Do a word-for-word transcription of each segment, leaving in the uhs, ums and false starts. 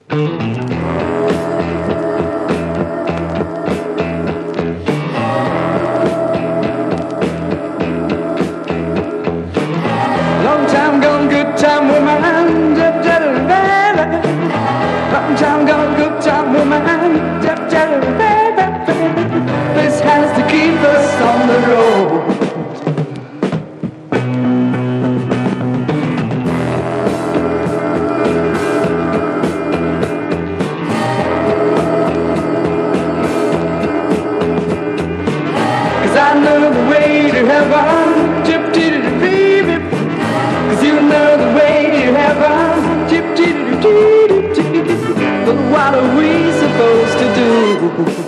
Long time gone, good time woman. Long time gone, good time woman. This has to keep us on the road. Cause I know the way to heaven, tip titty baby. Cause you know the way to heaven, tip titty titty. But what are we supposed to do?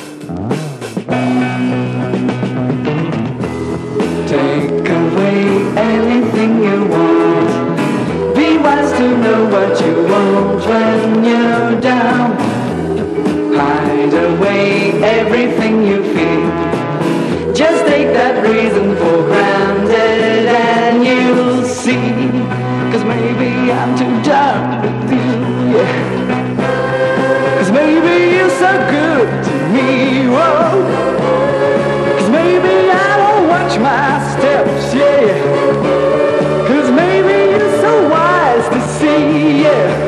Take away anything you want. Be wise to know what you want when you're down. Hide away everything you feel. Just take that reason for granted and you'll see. Cause maybe I'm too done with you, yeah. Cause maybe you're so good to me, whoa. Cause maybe I don't watch my steps, yeah. Cause maybe you're so wise to see, yeah.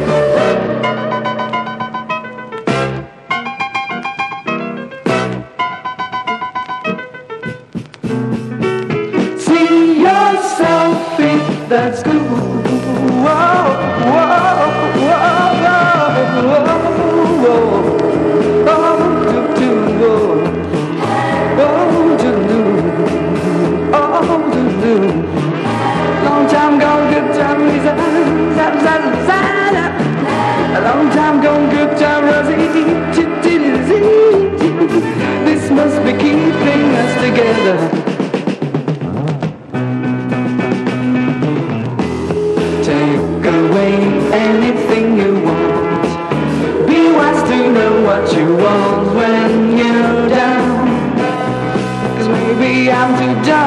See yourself if that's cool. Whoa, whoa, whoa, whoa, whoa. Oh, do, do, whoa. Oh, do, do. Oh, do, do. Long time gone, good time, Lisa. Zap, zap, zap. A long time gone, good time, Rosie. This must be keeping us together. Take away anything you want. Be wise to know what you want when you're down. Cause maybe I'm too down.